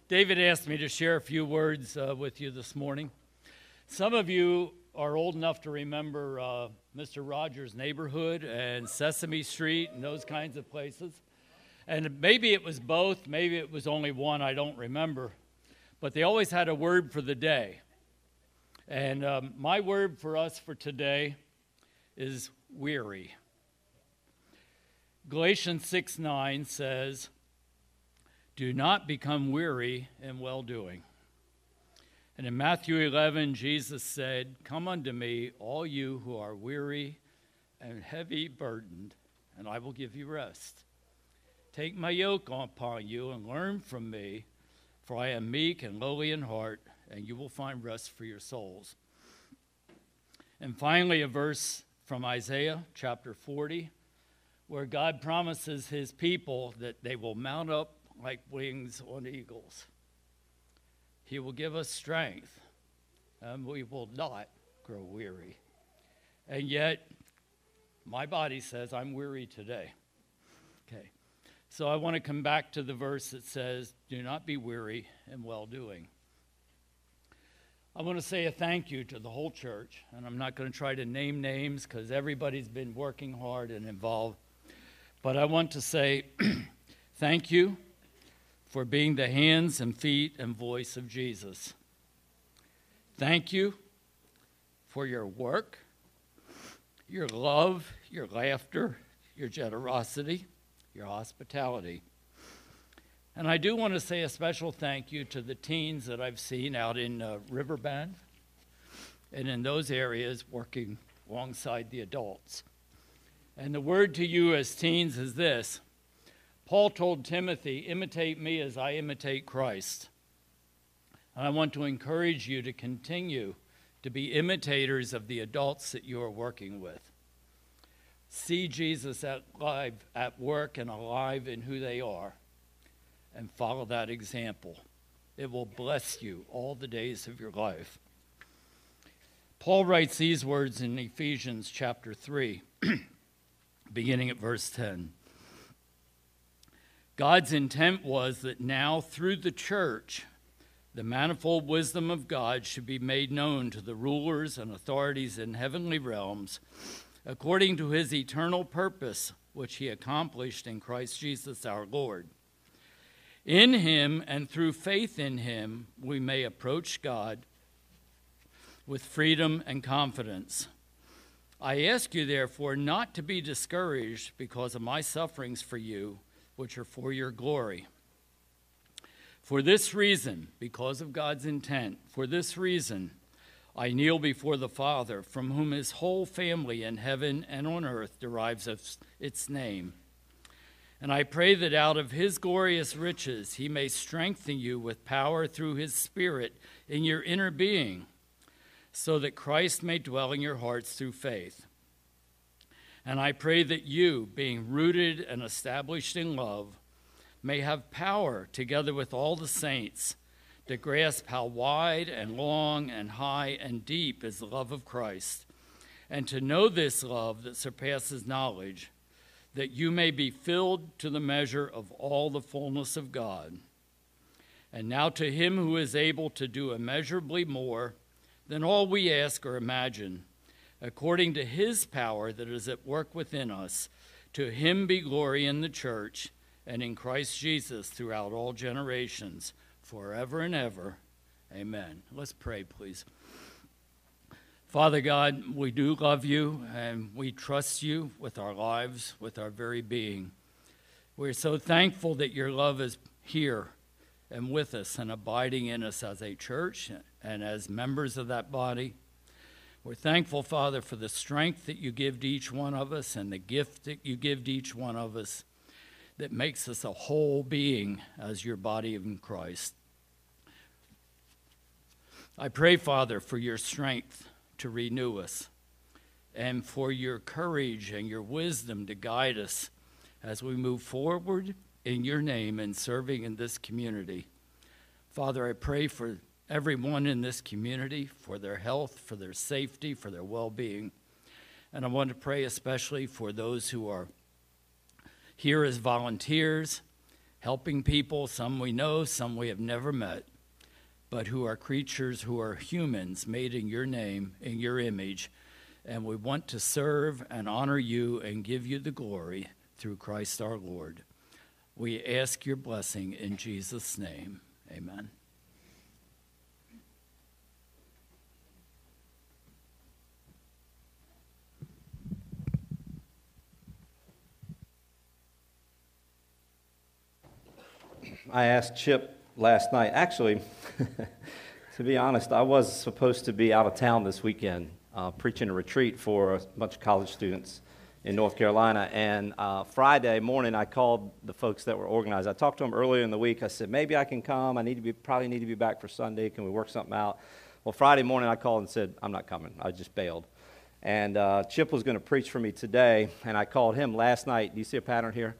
David asked me to share a few words with you this morning. Some of you are old enough to remember Mr. Rogers' Neighborhood and Sesame Street and those kinds of places. And maybe it was both, maybe it was only one, I don't remember. But they always had a word for the day. And my word for us for today is weary. Galatians 6:9 says, "Do not become weary in well-doing." And in Matthew 11, Jesus said, "Come unto me, all you who are weary and heavy burdened, and I will give you rest. Take my yoke upon you and learn from me, for I am meek and lowly in heart, and you will find rest for your souls." And finally, a verse from Isaiah chapter 40, where God promises his people that they will mount up like wings on eagles. He will give us strength, and we will not grow weary. And yet, my body says I'm weary today. Okay, so I want to come back to the verse that says, "Do not be weary in well-doing." I want to say a thank you to the whole church, and I'm not going to try to name names because everybody's been working hard and involved. But I want to say thank you for being the hands and feet and voice of Jesus. Thank you for your work, your love, your laughter, your generosity, your hospitality. And I do want to say a special thank you to the teens that I've seen out in Riverbend and in those areas working alongside the adults. And the word to you as teens is this: Paul told Timothy, "Imitate me as I imitate Christ." And I want to encourage you to continue to be imitators of the adults that you are working with. See Jesus at work and alive in who they are, and follow that example. It will bless you all the days of your life. Paul writes these words in Ephesians chapter 3, beginning at verse 10. God's intent was that now, through the church, the manifold wisdom of God should be made known to the rulers and authorities in heavenly realms, according to his eternal purpose, which he accomplished in Christ Jesus our Lord. In him and through faith in him, we may approach God with freedom and confidence. I ask you, therefore, not to be discouraged because of my sufferings for you, which are for your glory. For this reason, because of God's intent, for this reason, I kneel before the Father, from whom his whole family in heaven and on earth derives its name. And I pray that out of his glorious riches he may strengthen you with power through his Spirit in your inner being, so that Christ may dwell in your hearts through faith. And I pray that you, being rooted and established in love, may have power, together with all the saints, to grasp how wide and long and high and deep is the love of Christ, and to know this love that surpasses knowledge, that you may be filled to the measure of all the fullness of God. And now to him who is able to do immeasurably more than all we ask or imagine, according to his power that is at work within us, to him be glory in the church and in Christ Jesus throughout all generations, forever and ever. Amen. Let's pray, please. Father God, we do love you and we trust you with our lives, with our very being. We're so thankful that your love is here and with us and abiding in us as a church and as members of that body. We're thankful, Father, for the strength that you give to each one of us and the gift that you give to each one of us that makes us a whole being as your body in Christ. I pray, Father, for your strength to renew us and for your courage and your wisdom to guide us as we move forward in your name and serving in this community. Father, I pray for everyone in this community, for their health, for their safety, for their well-being. And I want to pray especially for those who are here as volunteers, helping people, some we know, some we have never met, but who are creatures, who are humans made in your name, in your image, and we want to serve and honor you and give you the glory through Christ our Lord. We ask your blessing in Jesus' name. Amen. I asked Chip last night. Actually, to be honest, I was supposed to be out of town this weekend preaching a retreat for a bunch of college students in North Carolina. And Friday morning, I called the folks that were organized. I talked to them earlier in the week. I said, maybe I can come. Probably need to be back for Sunday. Can we work something out? Well, Friday morning, I called and said, I'm not coming. I just bailed. And Chip was going to preach for me today, and I called him last night. Do you see a pattern here?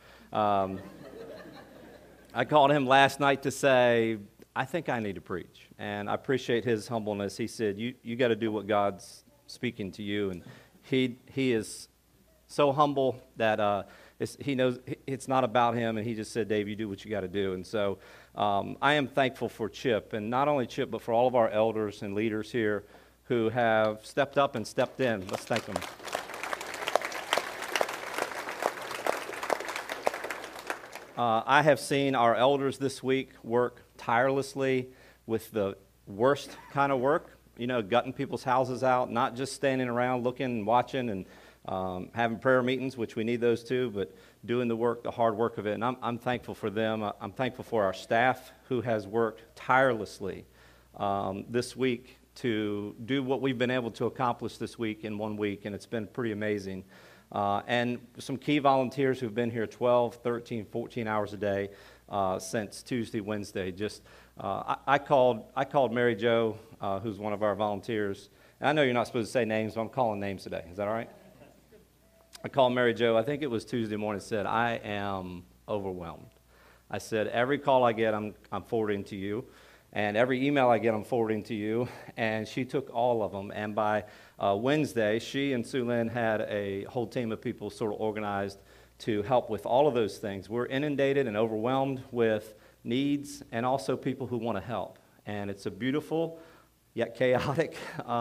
I called him last night to say, I think I need to preach. And I appreciate his humbleness. He said, you got to do what God's speaking to you. And he is so humble that he knows it's not about him. And he just said, Dave, you do what you got to do. And so I am thankful for Chip. And not only Chip, but for all of our elders and leaders here who have stepped up and stepped in. Let's thank them. I have seen our elders this week work tirelessly with the worst kind of work, gutting people's houses out, not just standing around looking and watching and having prayer meetings, which we need those too, but doing the work, the hard work of it. And I'm thankful for them. I'm thankful for our staff who has worked tirelessly this week to do what we've been able to accomplish this week in 1 week, and it's been pretty amazing. And some key volunteers who've been here 12, 13, 14 hours a day since Tuesday, Wednesday. I called Mary Jo, who's one of our volunteers. And I know you're not supposed to say names, but I'm calling names today. Is that all right? I called Mary Jo, I think it was Tuesday morning, and said, I am overwhelmed. I said, every call I get, I'm forwarding to you. And every email I get, I'm forwarding to you. And she took all of them. And by Wednesday, she and Sue Lynn had a whole team of people sort of organized to help with all of those things. We're inundated and overwhelmed with needs and also people who want to help. And it's a beautiful yet chaotic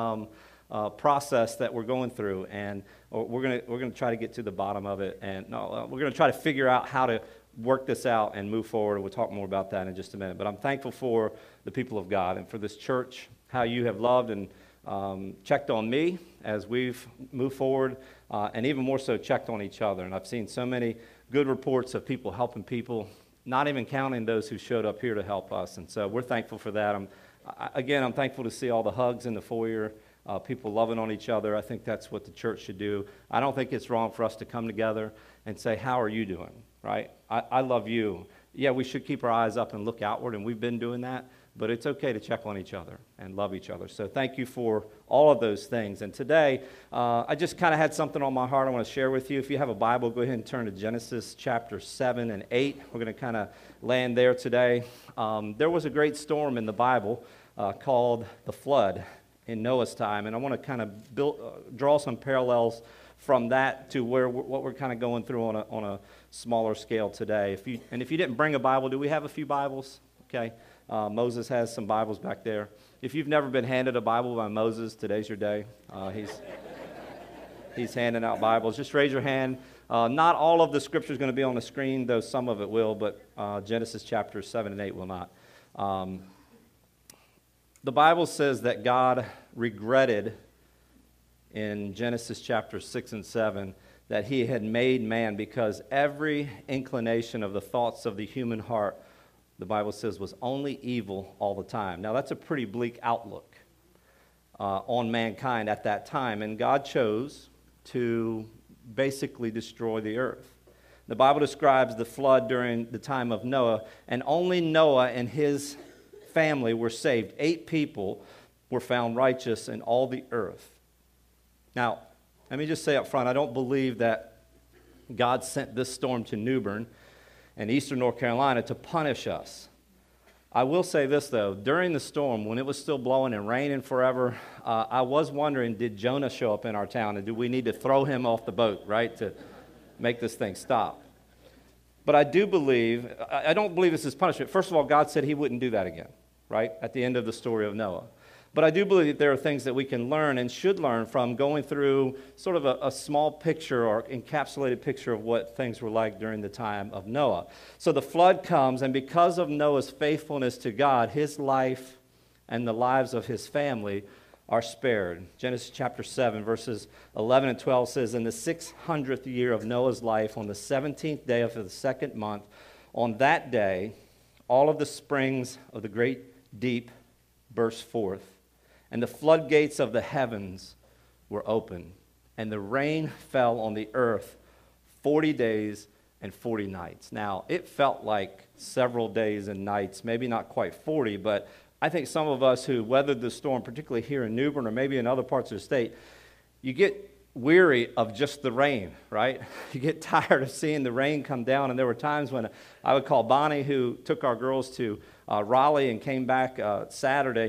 process that we're going through. And we're going to try to get to the bottom of it. And we're going to try to figure out how to work this out and move forward. We'll talk more about that in just a minute. But I'm thankful for the people of God and for this church, how you have loved and checked on me as we've moved forward, and even more so checked on each other. And I've seen so many good reports of people helping people, not even counting those who showed up here to help us. And so we're thankful for that. I'm thankful to see all the hugs in the foyer, people loving on each other. I think that's what the church should do. I don't think it's wrong for us to come together and say, how are you doing? Right? I love you. Yeah, we should keep our eyes up and look outward, and we've been doing that, but it's okay to check on each other and love each other. So thank you for all of those things. And today, I just kind of had something on my heart I want to share with you. If you have a Bible, go ahead and turn to Genesis chapter 7 and 8. We're going to kind of land there today. There was a great storm in the Bible called the flood in Noah's time, and I want to kind of draw some parallels from that to what we're kind of going through on a smaller scale today. If you didn't bring a Bible, do we have a few Bibles? Okay, Moses has some Bibles back there. If you've never been handed a Bible by Moses, today's your day. He's handing out Bibles. Just raise your hand. Not all of the Scripture is going to be on the screen, though some of it will, but Genesis chapters 7 and 8 will not. The Bible says that God regretted in Genesis chapter 6 and 7 that he had made man because every inclination of the thoughts of the human heart, the Bible says, was only evil all the time. Now, that's a pretty bleak outlook on mankind at that time, and God chose to basically destroy the earth. The Bible describes the flood during the time of Noah, and only Noah and his family were saved. 8 people were found righteous in all the earth. Now, let me just say up front, I don't believe that God sent this storm to New Bern and eastern North Carolina to punish us. I will say this, though. During the storm, when it was still blowing and raining forever, I was wondering, did Jonah show up in our town, and do we need to throw him off the boat, right, to make this thing stop? But I do believe, I don't believe this is punishment. First of all, God said he wouldn't do that again, right? At the end of the story of Noah. But I do believe that there are things that we can learn and should learn from going through sort of a small picture or encapsulated picture of what things were like during the time of Noah. So the flood comes, and because of Noah's faithfulness to God, his life and the lives of his family are spared. Genesis chapter 7, verses 11 and 12 says, "In the 600th year of Noah's life, on the 17th day of the second month, on that day, all of the springs of the great deep burst forth, and the floodgates of the heavens were opened, and the rain fell on the earth 40 days and 40 nights." Now, it felt like several days and nights, maybe not quite 40, but I think some of us who weathered the storm, particularly here in New Bern or maybe in other parts of the state, you get weary of just the rain, right? You get tired of seeing the rain come down, and there were times when I would call Bonnie, who took our girls to Raleigh and came back Saturday,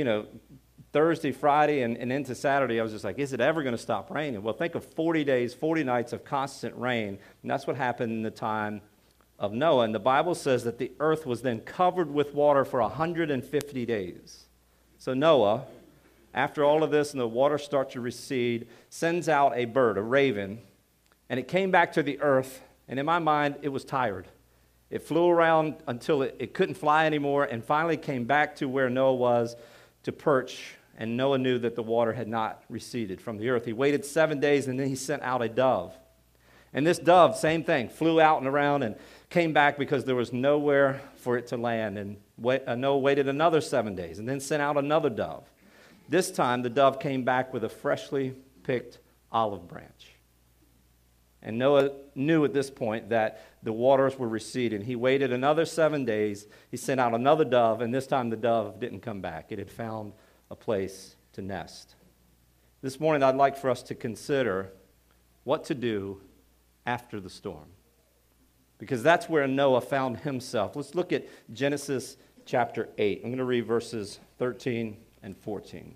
Thursday, Friday, and into Saturday. I was just like, is it ever going to stop raining? Well, think of 40 days, 40 nights of constant rain, and that's what happened in the time of Noah. And the Bible says that the earth was then covered with water for 150 days. So Noah, after all of this and the water starts to recede, sends out a bird, a raven, and it came back to the earth, and in my mind, it was tired. It flew around until it couldn't fly anymore, and finally came back to where Noah was to perch, and Noah knew that the water had not receded from the earth. He waited 7 days, and then he sent out a dove. And this dove, same thing, flew out and around and came back because there was nowhere for it to land. And Noah waited another 7 days and then sent out another dove. This time, the dove came back with a freshly picked olive branch. And Noah knew at this point that the waters were receding. He waited another 7 days. He sent out another dove, and this time the dove didn't come back. It had found a place to nest. This morning, I'd like for us to consider what to do after the storm, because that's where Noah found himself. Let's look at Genesis chapter 8. I'm going to read verses 13 and 14.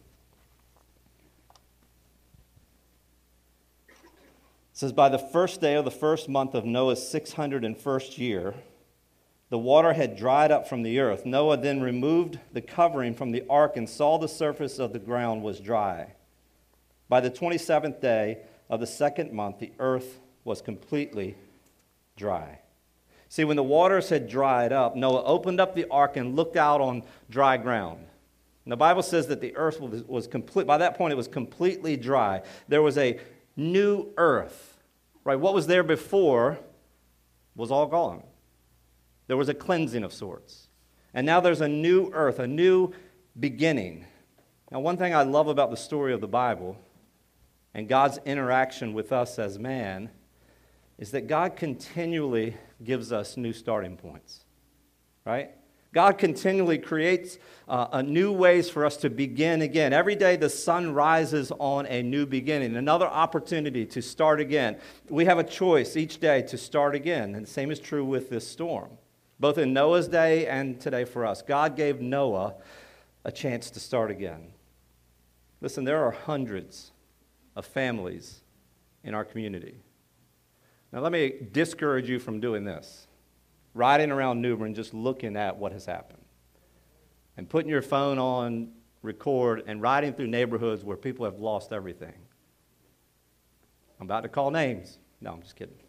It says, "By the first day of the first month of Noah's 601st year, the water had dried up from the earth. Noah then removed the covering from the ark and saw the surface of the ground was dry. By the 27th day of the second month, the earth was completely dry." See, when the waters had dried up, Noah opened up the ark and looked out on dry ground. And the Bible says that the earth was complete. By that point, it was completely dry. There was a new earth, right? What was there before was all gone. There was a cleansing of sorts. And now there's a new earth, a new beginning. Now, one thing I love about the story of the Bible and God's interaction with us as man is that God continually gives us new starting points, right? God continually creates new ways for us to begin again. Every day the sun rises on a new beginning, another opportunity to start again. We have a choice each day to start again, and the same is true with this storm, both in Noah's day and today for us. God gave Noah a chance to start again. Listen, there are hundreds of families in our community. Now, let me discourage you from doing this. Riding around New Bern, just looking at what has happened. And putting your phone on record and riding through neighborhoods where people have lost everything. I'm about to call names. No, I'm just kidding.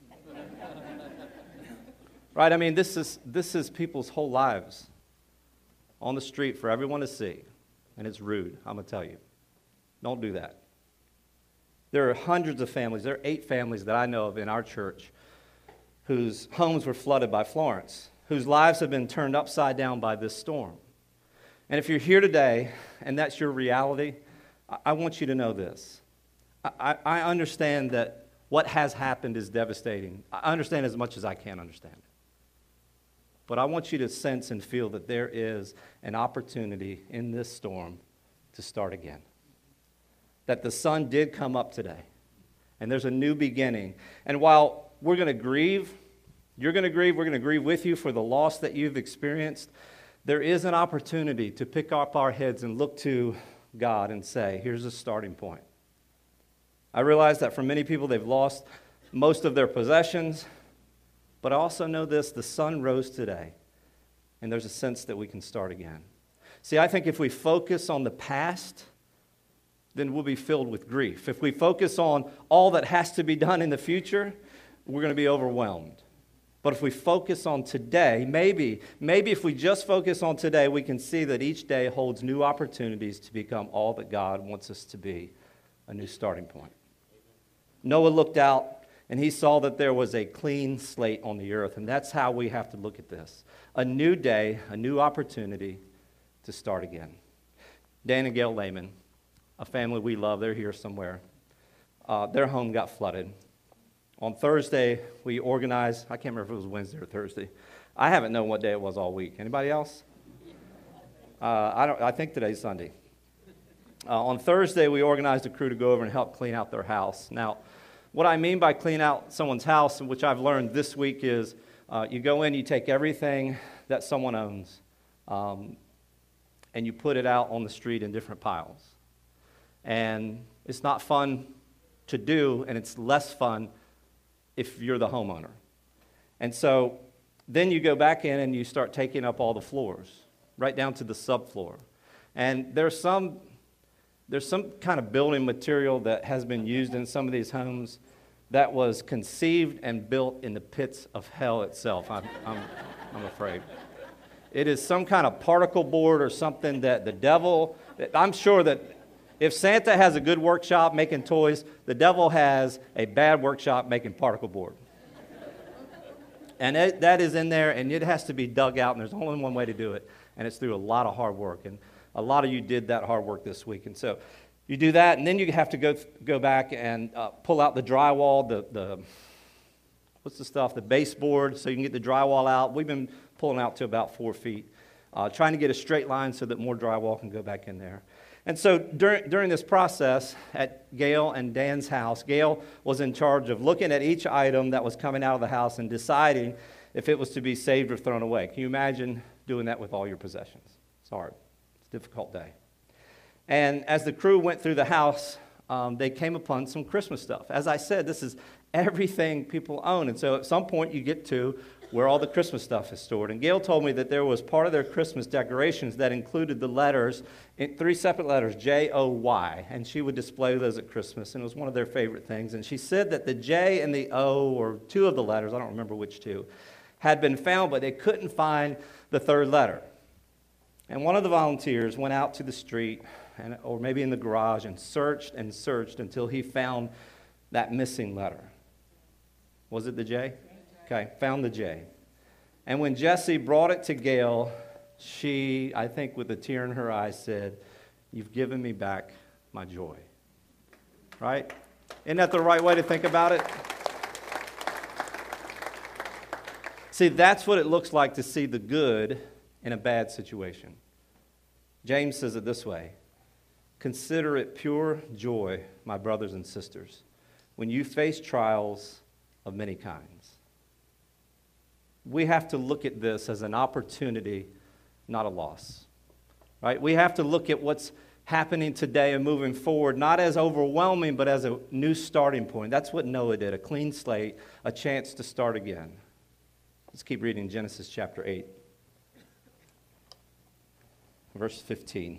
Right? I mean, this is people's whole lives on the street for everyone to see. And it's rude, I'm going to tell you. Don't do that. There are hundreds of families. There are 8 families that I know of in our church whose homes were flooded by Florence, whose lives have been turned upside down by this storm. And if you're here today and that's your reality, I want you to know this. I understand that what has happened is devastating. I understand as much as I can understand it. But I want you to sense and feel that there is an opportunity in this storm to start again. That the sun did come up today, and there's a new beginning. And while we're going to grieve, you're going to grieve, we're going to grieve with you for the loss that you've experienced, there is an opportunity to pick up our heads and look to God and say, here's a starting point. I realize that for many people, they've lost most of their possessions, But I also know this, the sun rose today, and there's a sense that we can start again. See, I think if we focus on the past, then we'll be filled with grief. If we focus on all that has to be done in the future, we're going to be overwhelmed. But if we focus on today, maybe if we just focus on today, we can see that each day holds new opportunities to become all that God wants us to be, a new starting point. Noah looked out, and he saw that there was a clean slate on the earth, and that's how we have to look at this. A new day, a new opportunity to start again. Dan and Gail Lehman, a family we love, they're here somewhere. Their home got flooded. On Thursday, we organized, I can't remember if it was Wednesday or Thursday. I haven't known what day it was all week. Anybody else? I think today's Sunday. On Thursday, we organized a crew to go over and help clean out their house. Now, what I mean by clean out someone's house, which I've learned this week, is you go in, you take everything that someone owns, and you put it out on the street in different piles. And it's not fun to do, and it's less fun if you're the homeowner. And so then you go back in and you start taking up all the floors, right down to the subfloor. And there's some kind of building material that has been used in some of these homes that was conceived and built in the pits of hell itself, I'm afraid. It is some kind of particle board or something that the devil, I'm sure that if Santa has a good workshop making toys, the devil has a bad workshop making particle board. And that is in there, and it has to be dug out, and there's only one way to do it, and it's through a lot of hard work. And a lot of you did that hard work this week. And so you do that, and then you have to go back and pull out the drywall, the baseboard, so you can get the drywall out. We've been pulling out to about 4 feet, trying to get a straight line so that more drywall can go back in there. And so during this process at Gail and Dan's house, Gail was in charge of looking at each item that was coming out of the house and deciding if it was to be saved or thrown away. Can you imagine doing that with all your possessions? It's hard. It's a difficult day. And as the crew went through the house, they came upon some Christmas stuff. As I said, this is everything people own. And so at some point you get to where all the Christmas stuff is stored. And Gail told me that there was part of their Christmas decorations that included the letters, 3 separate letters, J-O-Y. And she would display those at Christmas, and it was one of their favorite things. And she said that the J and the O, or 2 of the letters, I don't remember which 2, had been found, but they couldn't find the 3rd letter. And one of the volunteers went out to the street, or maybe in the garage, and searched until he found that missing letter. Was it the J? Okay, found the J. And when Jessie brought it to Gail, she, I think with a tear in her eye, said, "You've given me back my joy." Right? Isn't that the right way to think about it? See, that's what it looks like to see the good in a bad situation. James says it this way: "Consider it pure joy, my brothers and sisters, when you face trials of many kinds." We have to look at this as an opportunity, not a loss. Right? We have to look at what's happening today and moving forward, not as overwhelming, but as a new starting point. That's what Noah did, a clean slate, a chance to start again. Let's keep reading Genesis chapter 8, verse 15.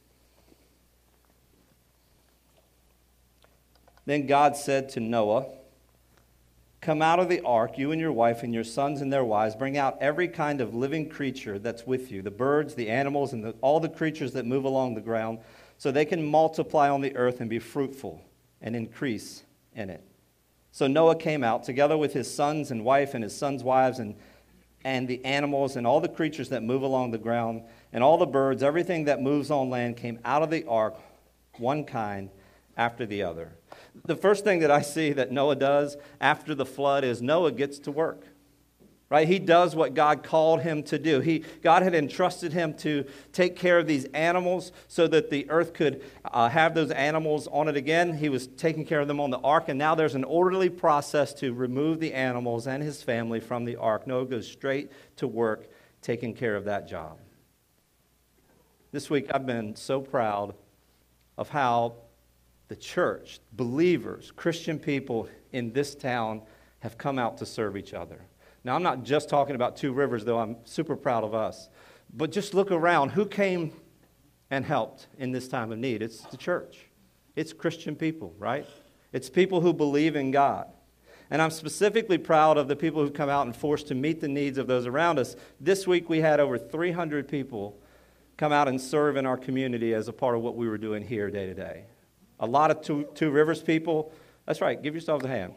Then God said to Noah, "Come out of the ark, you and your wife and your sons and their wives. Bring out every kind of living creature that's with you, the birds, the animals, and all the creatures that move along the ground, so they can multiply on the earth and be fruitful and increase in it." So Noah came out, together with his sons and wife and his sons' wives, and the animals and all the creatures that move along the ground, and all the birds, everything that moves on land came out of the ark, one kind after the other. The first thing that I see that Noah does after the flood is Noah gets to work. Right? He does what God called him to do. God had entrusted him to take care of these animals so that the earth could have those animals on it again. He was taking care of them on the ark, and now there's an orderly process to remove the animals and his family from the ark. Noah goes straight to work taking care of that job. This week I've been so proud of how the church, believers, Christian people in this town have come out to serve each other. Now, I'm not just talking about Two Rivers, though I'm super proud of us. But just look around. Who came and helped in this time of need? It's the church. It's Christian people, right? It's people who believe in God. And I'm specifically proud of the people who've come out and forced to meet the needs of those around us. This week we had over 300 people come out and serve in our community as a part of what we were doing here day to day. A lot of Two Rivers people. That's right, give yourselves a hand.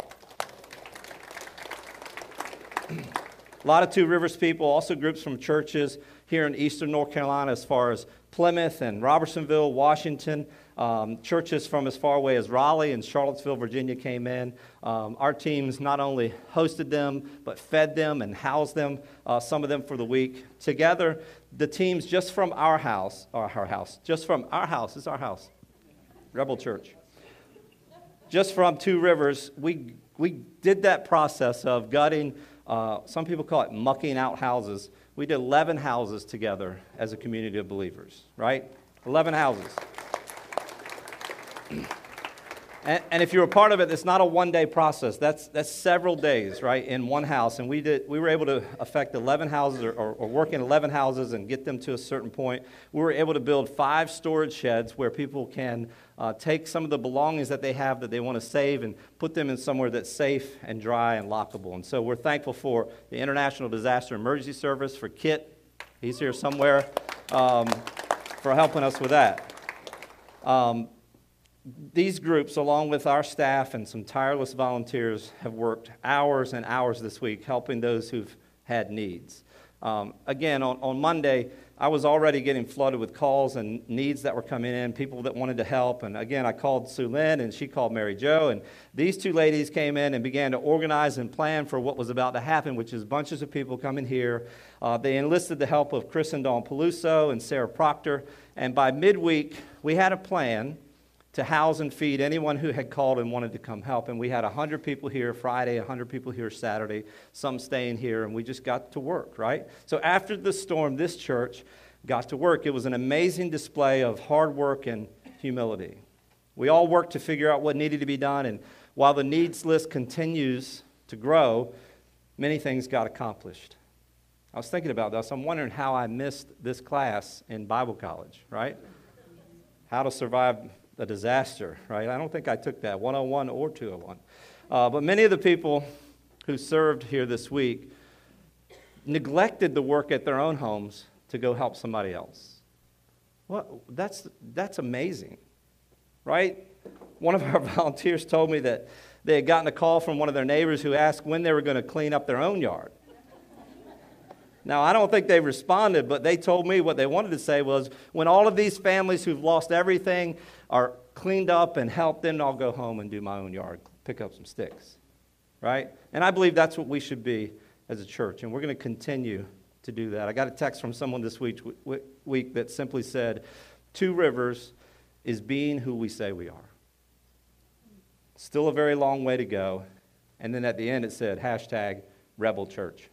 A lot of Two Rivers people, also groups from churches here in eastern North Carolina as far as Plymouth and Robertsonville, Washington. Churches from as far away as Raleigh and Charlottesville, Virginia came in. Our teams not only hosted them, but fed them and housed them, some of them for the week. Together, the teams just from our house, it's our house, Rebel Church. Just from Two Rivers, we did that process of gutting, some people call it mucking out houses. We did 11 houses together as a community of believers, right? 11 houses. And if you're a part of it, it's not a one-day process. That's several days, right, in one house. And we were able to affect 11 houses or work in 11 houses and get them to a certain point. We were able to build 5 storage sheds where people can take some of the belongings that they have that they want to save and put them in somewhere that's safe and dry and lockable. And so we're thankful for the International Disaster Emergency Service, for Kit, he's here somewhere, for helping us with that. These groups, along with our staff and some tireless volunteers, have worked hours and hours this week helping those who've had needs. Again, on Monday, I was already getting flooded with calls and needs that were coming in, people that wanted to help. And again, I called Sue Lynn and she called Mary Jo. And these two ladies came in and began to organize and plan for what was about to happen, which is bunches of people coming here. They enlisted the help of Chris and Dawn Peluso and Sarah Proctor. And by midweek, we had a plan to house and feed anyone who had called and wanted to come help. And we had 100 people here Friday, 100 people here Saturday, some staying here, and we just got to work, right? So after the storm, this church got to work. It was an amazing display of hard work and humility. We all worked to figure out what needed to be done, and while the needs list continues to grow, many things got accomplished. I was thinking about this. I'm wondering how I missed this class in Bible college, right? How to survive a disaster, right? I don't think I took that 101 or 201. But many of the people who served here this week neglected the work at their own homes to go help somebody else. Well, that's amazing, right? One of our volunteers told me that they had gotten a call from one of their neighbors who asked when they were going to clean up their own yard. Now, I don't think they responded, but they told me what they wanted to say was, when all of these families who've lost everything are cleaned up and helped, then I'll go home and do my own yard, pick up some sticks, right? And I believe that's what we should be as a church, and we're going to continue to do that. I got a text from someone this week that simply said, Two Rivers is being who we say we are. Still a very long way to go. And then at the end it said, #Rebel Church.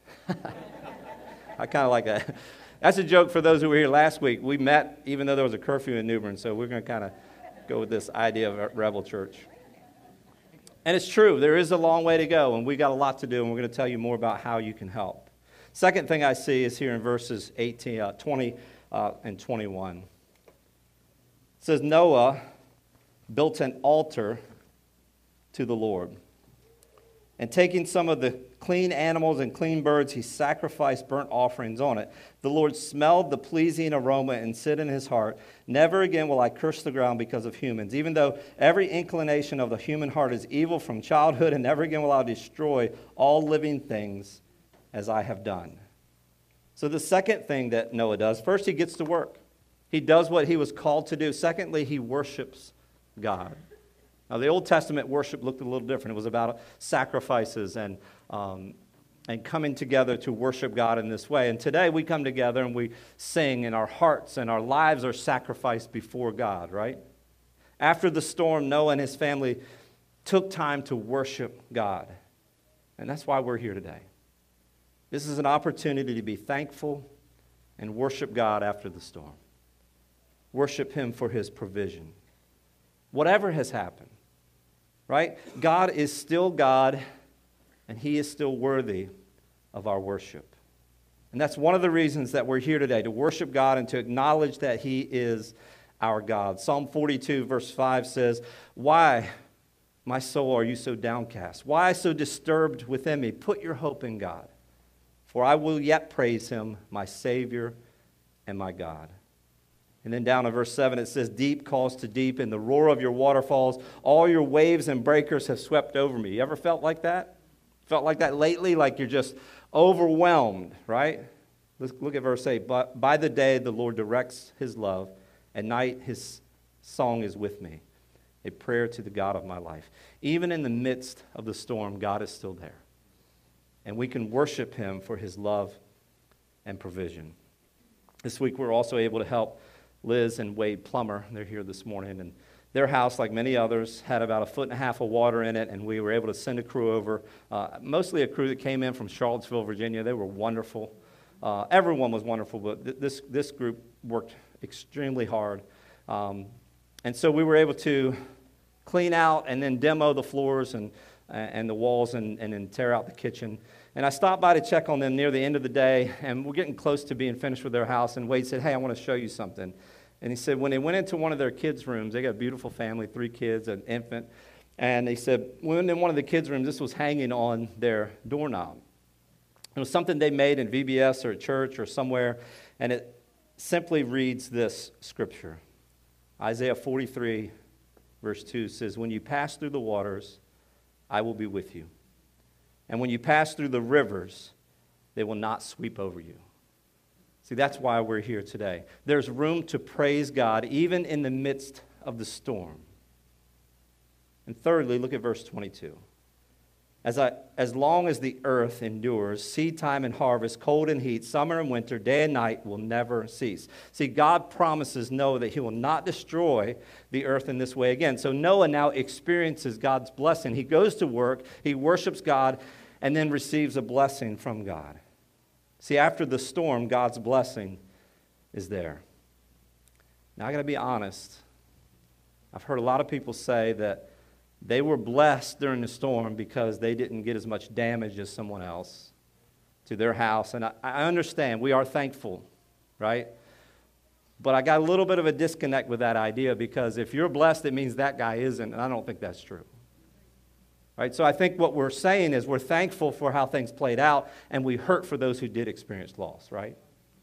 I kind of like that. That's a joke for those who were here last week. We met even though there was a curfew in New Bern, so we're going to kind of go with this idea of Rebel Church. And it's true, there is a long way to go, and we got a lot to do, and we're going to tell you more about how you can help. Second thing I see is here in verses 20 and 21. It says, Noah built an altar to the Lord. And taking some of the clean animals and clean birds, he sacrificed burnt offerings on it. The Lord smelled the pleasing aroma and said in his heart, never again will I curse the ground because of humans. Even though every inclination of the human heart is evil from childhood, and never again will I destroy all living things as I have done. So the second thing that Noah does, first he gets to work. He does what he was called to do. Secondly, he worships God. Now, the Old Testament worship looked a little different. It was about sacrifices and coming together to worship God in this way. And today we come together and we sing, and our hearts and our lives are sacrificed before God, right? After the storm, Noah and his family took time to worship God. And that's why we're here today. This is an opportunity to be thankful and worship God after the storm. Worship him for his provision. Whatever has happened, right? God is still God, and he is still worthy of our worship. And that's one of the reasons that we're here today, to worship God and to acknowledge that He is our God. Psalm 42, verse 5 says, "Why, my soul, are you so downcast? Why so disturbed within me? Put your hope in God, for I will yet praise Him, my Savior and my God." And then down in verse 7 it says, "Deep calls to deep, and the roar of your waterfalls, all your waves and breakers have swept over me." You ever felt like that? Felt like that lately? Like you're just overwhelmed, right? Let's look at verse 8. "But by the day the Lord directs His love, at night His song is with me, a prayer to the God of my life." Even in the midst of the storm, God is still there. And we can worship Him for His love and provision. This week we're also able to help Liz and Wade Plummer. They're here this morning, and their house, like many others, had about 1.5 feet of water in it, and we were able to send a crew over, mostly a crew that came in from Charlottesville, Virginia. They were wonderful. Everyone was wonderful, but this group worked extremely hard. And so we were able to clean out and then demo the floors and the walls and then tear out the kitchen. And I stopped by to check on them near the end of the day, and we're getting close to being finished with their house, and Wade said, "Hey, I want to show you something." And he said when they went into one of their kids' rooms, they got a beautiful family, 3 kids, an infant, and he said when in one of the kids' rooms, this was hanging on their doorknob. It was something they made in VBS or at church or somewhere, and it simply reads this scripture. Isaiah 43, verse 2 says, "When you pass through the waters, I will be with you. And when you pass through the rivers, they will not sweep over you." See, that's why we're here today. There's room to praise God even in the midst of the storm. And thirdly, look at verse 22. As long as the earth endures, seed time and harvest, cold and heat, summer and winter, day and night will never cease. See, God promises Noah that He will not destroy the earth in this way again. So Noah now experiences God's blessing. He goes to work, he worships God, and then receives a blessing from God. See, after the storm, God's blessing is there. Now, I got to be honest. I've heard a lot of people say that they were blessed during the storm because they didn't get as much damage as someone else to their house. And I understand. We are thankful, right? But I got a little bit of a disconnect with that idea, because if you're blessed, it means that guy isn't, and I don't think that's true. Right? So I think what we're saying is we're thankful for how things played out, and we hurt for those who did experience loss, right?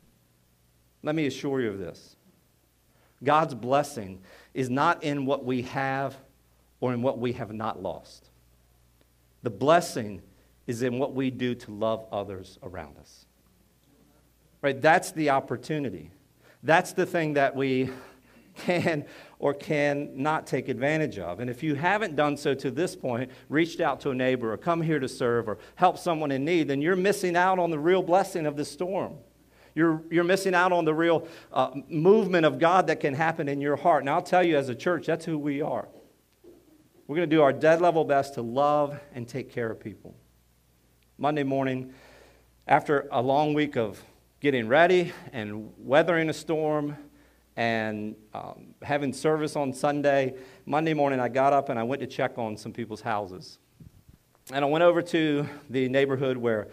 Let me assure you of this. God's blessing is not in what we have or in what we have not lost. The blessing is in what we do to love others around us. Right? That's the opportunity. That's the thing that we can or cannot take advantage of. And if you haven't done so to this point, reached out to a neighbor or come here to serve or help someone in need, then you're missing out on the real blessing of the storm. You're missing out on the real movement of God that can happen in your heart. And I'll tell you, as a church, that's who we are. We're going to do our dead level best to love and take care of people. Monday morning, after a long week of getting ready and weathering a storm and having service on Sunday, Monday morning I got up and I went to check on some people's houses. And I went over to the neighborhood where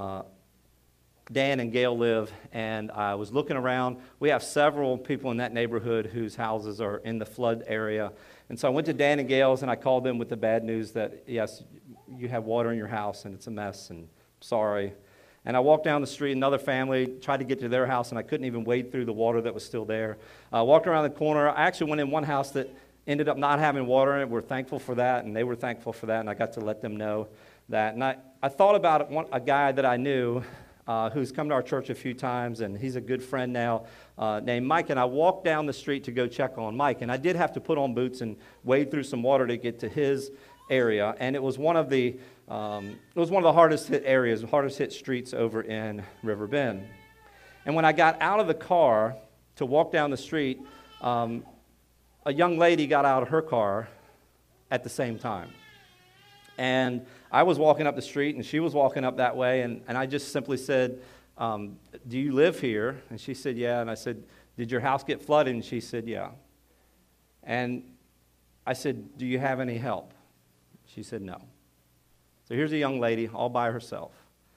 Dan and Gail live, and I was looking around. We have several people in that neighborhood whose houses are in the flood area. And so I went to Dan and Gail's, and I called them with the bad news that, yes, you have water in your house, and it's a mess, and sorry. And I walked down the street, another family tried to get to their house, and I couldn't even wade through the water that was still there. I walked around the corner. I actually went in one house that ended up not having water in it. We're thankful for that, and they were thankful for that, and I got to let them know that. And I thought about a guy that I knew who's come to our church a few times, and he's a good friend now, named Mike. And I walked down the street to go check on Mike, and I did have to put on boots and wade through some water to get to his area. And it was one of the hardest hit areas, hardest hit streets over in River Bend. And when I got out of the car to walk down the street, a young lady got out of her car at the same time. And I was walking up the street, and she was walking up that way, and I just simply said, do you live here? And she said, yeah. And I said, did your house get flooded? And she said, yeah. And I said, do you have any help? She said, no. So here's a young lady all by herself.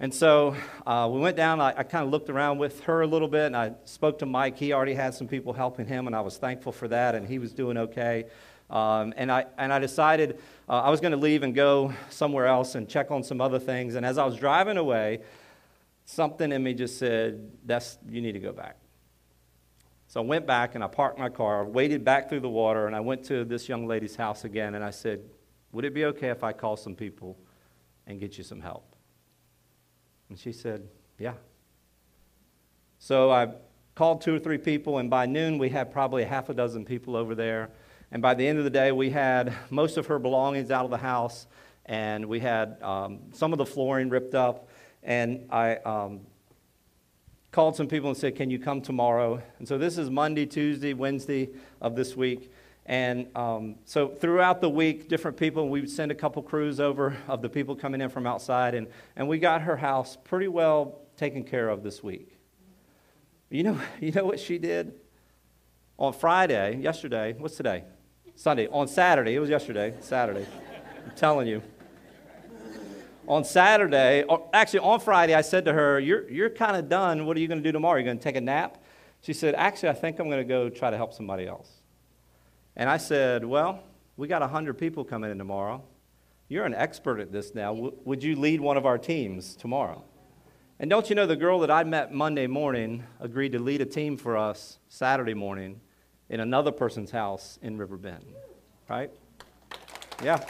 And so we went down. I kind of looked around with her a little bit, and I spoke to Mike. He already had some people helping him, and I was thankful for that, and he was doing okay. And I decided I was going to leave and go somewhere else and check on some other things. And as I was driving away, something in me just said, you need to go back. So I went back and I parked my car, waded back through the water, and I went to this young lady's house again, and I said, would it be okay if I call some people and get you some help? And she said, yeah. So I called 2 or 3 people, and by noon we had probably half a dozen people over there. And by the end of the day, we had most of her belongings out of the house, and we had some of the flooring ripped up. And I called some people and said, can you come tomorrow? And so this is Monday, Tuesday, Wednesday of this week. And so throughout the week, different people, we would send a couple crews over of the people coming in from outside. And we got her house pretty well taken care of this week. You know what she did? On Friday, yesterday, what's today? Sunday. On Saturday, it was yesterday, Saturday. I'm telling you. On Saturday, or actually on Friday, I said to her, you're kind of done. What are you going to do tomorrow? Are you going to take a nap? She said, actually, I think I'm going to go try to help somebody else. And I said, well, we got 100 people coming in tomorrow. You're an expert at this now. Would you lead one of our teams tomorrow? And don't you know, the girl that I met Monday morning agreed to lead a team for us Saturday morning in another person's house in River Bend, right? Yeah.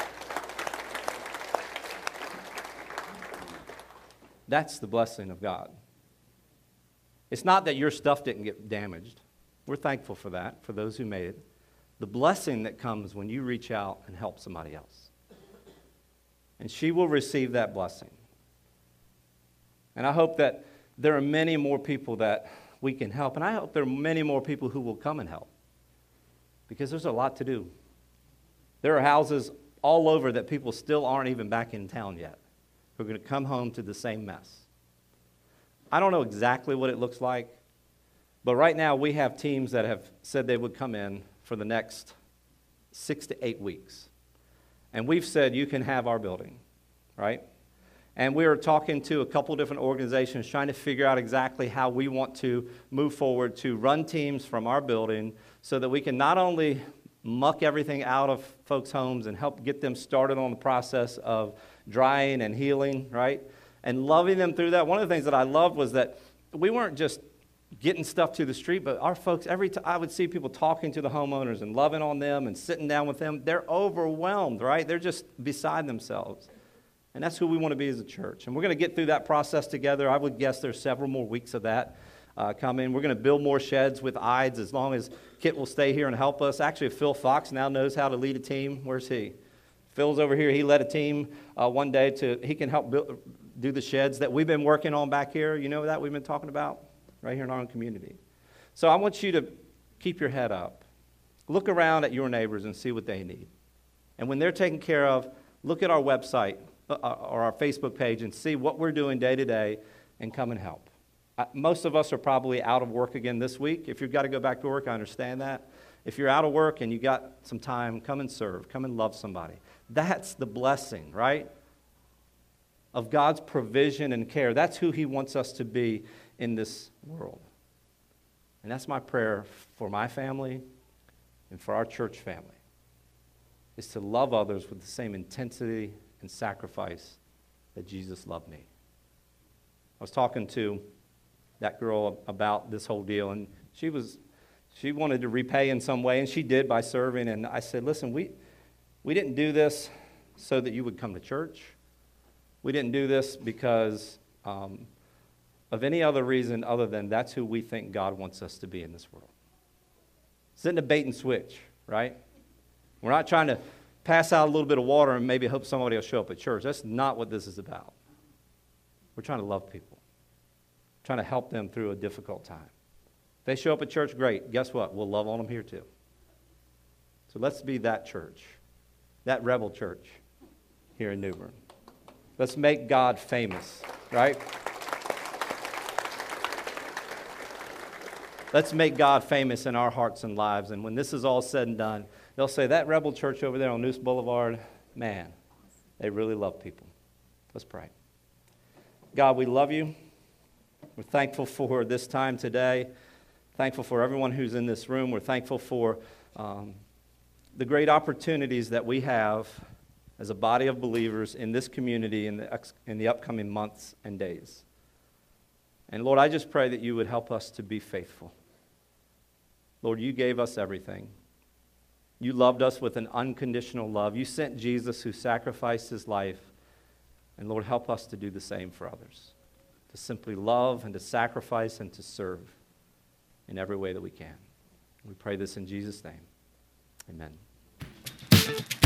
That's the blessing of God. It's not that your stuff didn't get damaged. We're thankful for that, for those who made it. The blessing that comes when you reach out and help somebody else. And she will receive that blessing. And I hope that there are many more people that we can help. And I hope there are many more people who will come and help. Because there's a lot to do. There are houses all over that people still aren't even back in town yet, who are going to come home to the same mess. I don't know exactly what it looks like, but right now we have teams that have said they would come in for the next 6 to 8 weeks. And we've said you can have our building, right? And we are talking to a couple different organizations trying to figure out exactly how we want to move forward to run teams from our building so that we can not only muck everything out of folks' homes and help get them started on the process of drying and healing, right? And loving them through that. One of the things that I loved was that we weren't just getting stuff to the street, but our folks, every time I would see people talking to the homeowners and loving on them and sitting down with them, they're overwhelmed, right? They're just beside themselves. And that's who we want to be as a church. And we're going to get through that process together. I would guess there's several more weeks of that coming. We're going to build more sheds with IDES as long as Kit will stay here and help us. Actually, Phil Fox now knows how to lead a team. Where's he? Phil's over here. He led a team one day he can help do the sheds that we've been working on back here. You know that we've been talking about right here in our own community. So I want you to keep your head up. Look around at your neighbors and see what they need. And when they're taken care of, look at our website or our Facebook page and see what we're doing day to day and come and help. Most of us are probably out of work again this week. If you've got to go back to work, I understand that. If you're out of work and you got some time, come and serve. Come and love somebody. That's the blessing, right? Of God's provision and care. That's who He wants us to be in this world. And that's my prayer for my family and for our church family, is to love others with the same intensity and sacrifice that Jesus loved me. I was talking to that girl about this whole deal, and she wanted to repay in some way, and she did by serving. And I said, listen, we didn't do this so that you would come to church. We didn't do this because of any other reason other than that's who we think God wants us to be in this world. It's not a bait and switch, right? We're not trying to pass out a little bit of water and maybe hope somebody will show up at church. That's not what this is about. We're trying to love people, trying to help them through a difficult time. If they show up at church, great. Guess what? We'll love on them here too. So let's be that church, that rebel church here in New Bern. Let's make God famous, right? Let's make God famous in our hearts and lives. And when this is all said and done, they'll say, that rebel church over there on Noose Boulevard, man, they really love people. Let's pray. God, we love you. We're thankful for this time today. Thankful for everyone who's in this room. We're thankful for the great opportunities that we have as a body of believers in this community in the upcoming months and days. And Lord, I just pray that you would help us to be faithful. Lord, you gave us everything. You loved us with an unconditional love. You sent Jesus who sacrificed his life. And Lord, help us to do the same for others, to simply love and to sacrifice and to serve in every way that we can. We pray this in Jesus' name. Amen.